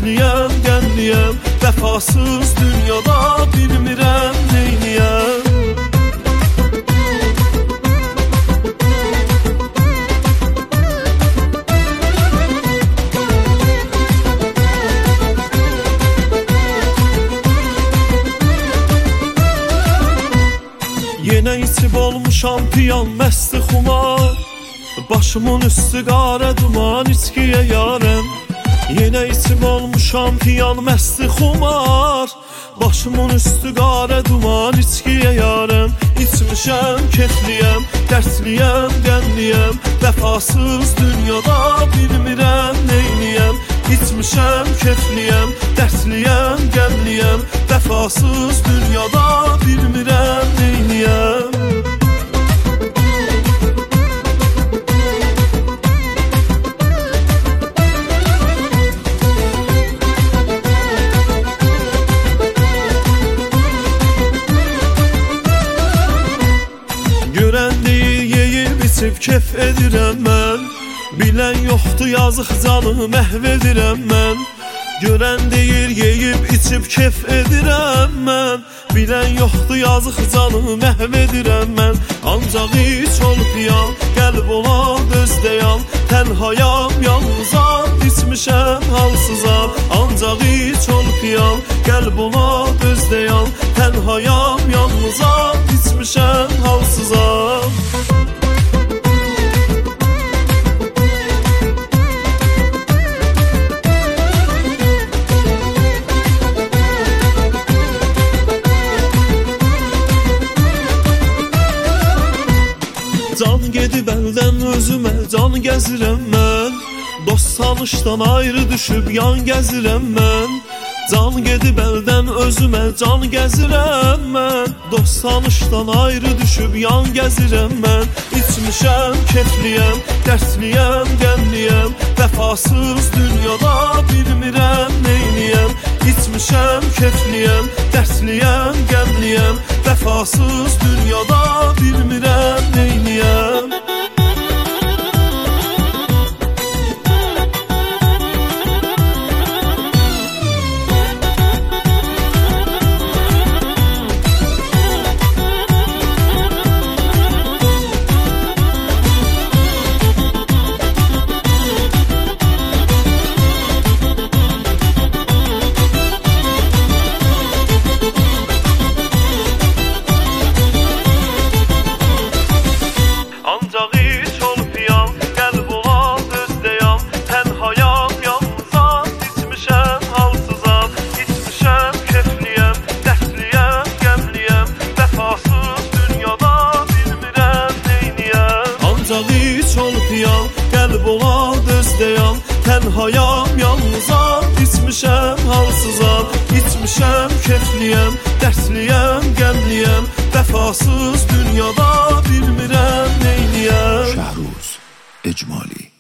dərtliyəm, qəmliyəm, vəfasız dünyada bilmirəm neyniyəm. Yenə içib olmuşam piyan, məsti xumar, başımın üstü qara duman, içkiyə yarəm. Yenə içib olmuşam piyan, məsti xumar, başımın üstü qara duman, içkiyə yarəm. İçmişəm, kefliyəm, dərtliyəm, qəmliyəm, vəfasız dünyada bilmirəm neyniyəm. İçmişəm, kefliyəm, dərtliyəm, qəmliyəm, vəfasız dünyada bilmirəm neyniyəm. Görən deyil, yeyib içib kef edirəm mən, bilən yoxdur yazıq canı məhv edirəm mən. Görən deyir, yeyib içib kef edirəm mən, bilən yoxdur yazıq canı məhv edirəm mən. Ancaq iç ol piyan, qəlb olaq özdeyan, tənhayam, yalnızam, içmişəm halsızam. Ancaq iç ol piyan, qəlb olaq özdeyan, tənhayam, yalnızam, içmişəm halsızam. Can gedib əldən özümə can gəzirəm mən, dost tanışdan ayrı düşüb yan gəzirəm mən. Can gedib əldən özümə can gəzirəm mən, dost tanışdan ayrı düşüb yan gəzirəm mən. İçmişəm, kefliyəm, dərtliyəm, qəmliyəm, vəfasız dünyada bilmirəm neyniyəm. İçmişəm, kefliyəm, dərtliyəm, qəmliyəm, vəfasız dünyada bilmirəm neyniyəm. Ancaq iç ol piyan, qəlb olaq özdeyan, tənhayam, yalnızam, içmişəm halsızam. İçmişəm, kefliyəm, dərtliyəm, qəmliyəm, vəfasız dünyada bilmirəm neyniyəm. Ancaq iç ol piyan, qəlb olaq özdeyan, tənhayam, yalnızam, içmişəm halsızam. İçmişəm, kefliyəm, dərtliyəm, qəmliyəm, vəfasız dünyada bilmirəm neyniyəm. شهروز اجمالی